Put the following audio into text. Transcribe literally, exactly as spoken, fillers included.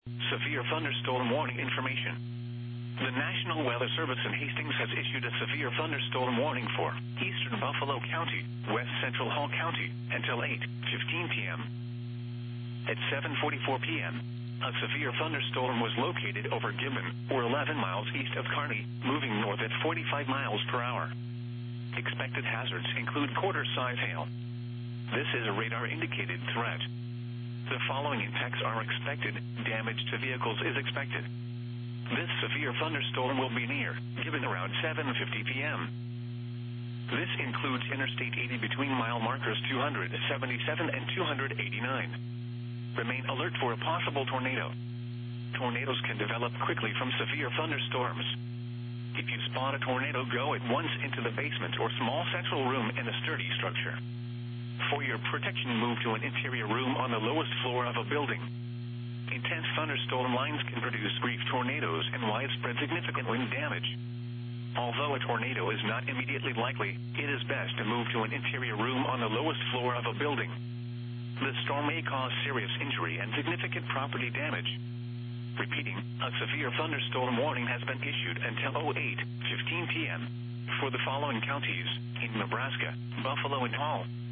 Severe thunderstorm warning information. The National Weather Service in Hastings has issued a severe thunderstorm warning for eastern Buffalo County, west central Hall County, until eight fifteen p.m. At seven forty-four p.m., a severe thunderstorm was located over Gibbon, or eleven miles east of Kearney, moving north at forty-five miles per hour. Expected hazards include quarter-size hail. This is a radar-indicated threat. The following impacts are expected. Damage to vehicles is expected. This severe thunderstorm will be near Gibbon around seven fifty p.m. This includes Interstate eighty between mile markers two hundred seventy-seven and two hundred eighty-nine. Remain alert for a possible tornado. Tornadoes can develop quickly from severe thunderstorms. If you spot a tornado, go at once into the basement or small central room in a sturdy structure. For your protection, move to an interior room on the lowest floor of a building. Intense thunderstorm lines can produce brief tornadoes and widespread significant wind damage. Although a tornado is not immediately likely, it is best to move to an interior room on the lowest floor of a building. The storm may cause serious injury and significant property damage. Repeating, a severe thunderstorm warning has been issued until eight fifteen p.m. for the following counties in Nebraska: Buffalo and Hall,